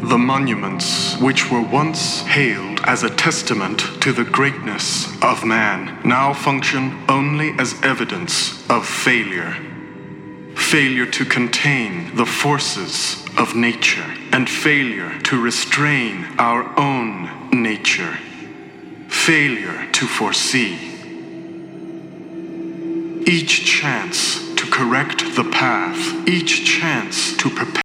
The monuments, which were once hailed as a testament to the greatness of man, now function only as evidence of failure. Failure to contain the forces of nature, and failure to restrain our own nature. Failure to foresee. Each chance to correct the path, each chance to prepare